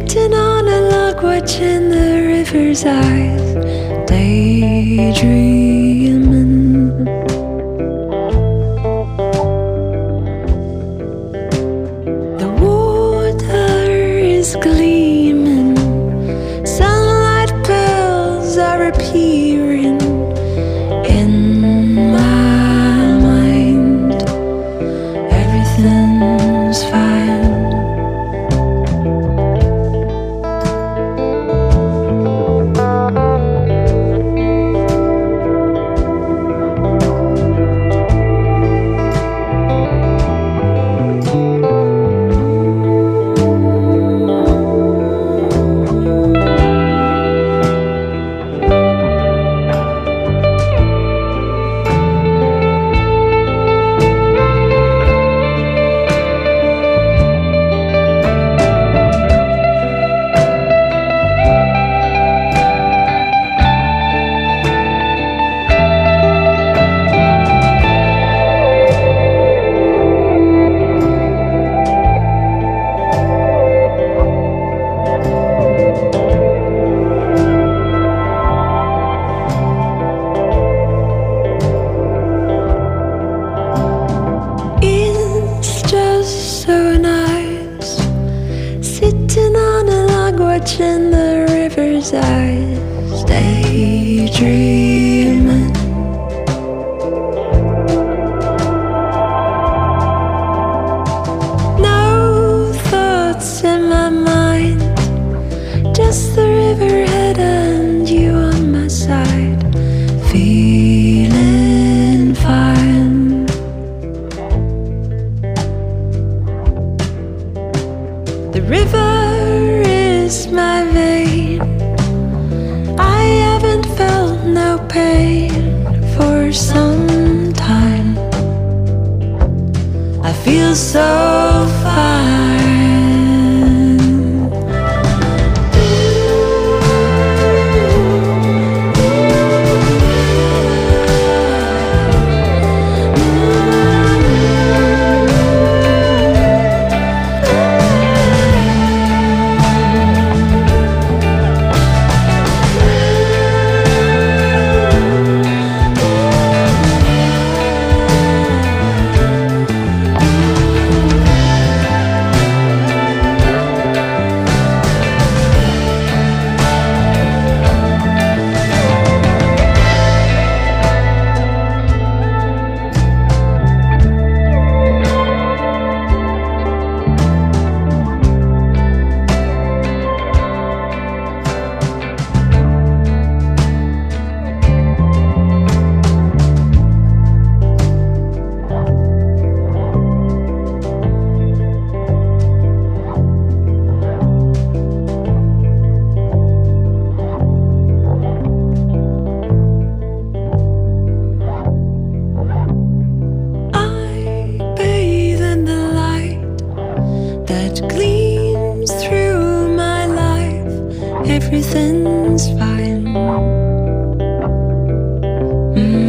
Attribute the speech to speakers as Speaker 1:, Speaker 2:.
Speaker 1: Sitting on a log watching the river's eyes, daydreaming. The water is gleaming, sunlight pearls are appearing in my mind. Everything's fine. Sitting on a log watching the river's eyes, daydreaming. No thoughts in my mind, just the riverhead and you on my side, feeling fine. The river is my vein. I haven't felt no pain for some time. I feel so fine. Gleams through my life, everything's fine.